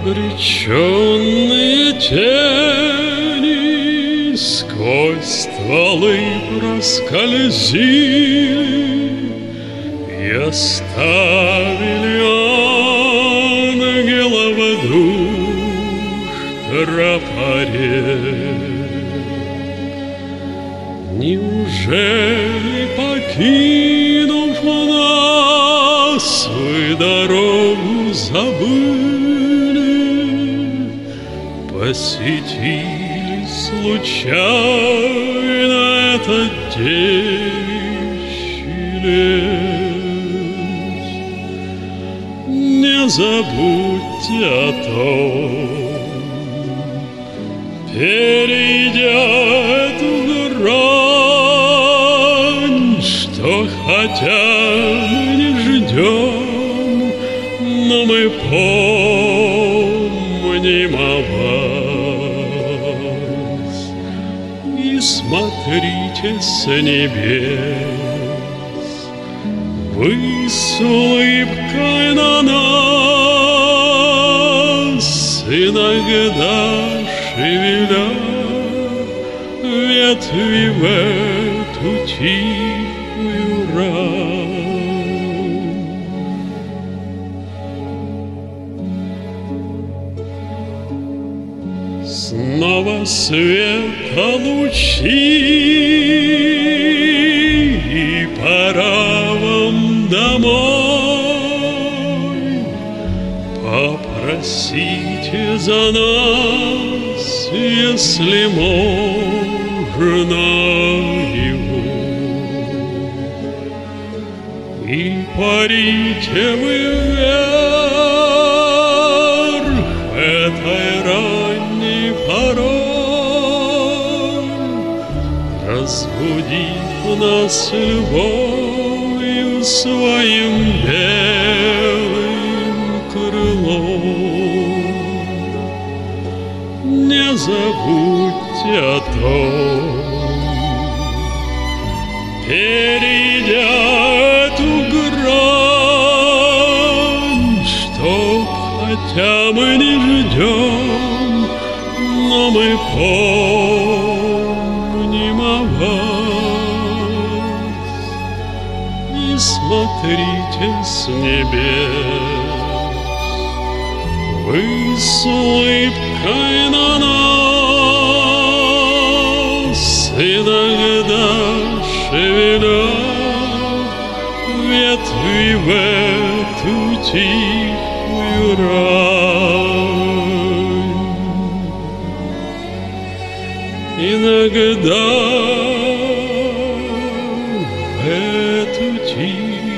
Обреченные тени сквозь стволы проскользили и оставили ангелов душ тропарей. Неужели, покинув нас, вы дорогу забыли? Посетили случайно этот девичий лес. Не забудьте о том, перейдя эту грань, что хотя мы не ждем, но мы помним о вас. И смотрите с небес, вы с улыбкой на нас, иногда шевеля ветви в эту тихую рань. Снова света лучи, и пора вам домой. Попросите за нас, если можно его, и парите вы вверх этой ранней порой, разбудив нас любовью своим белым крылом. Не забудьте о том, перейдя эту грань, что хотя мы не ждем, но мы помним о вас. И смотрите с небес, вы с улыбкой на нас, иногда шевеля ветви в эту тихую рань. Иногда в эту тихую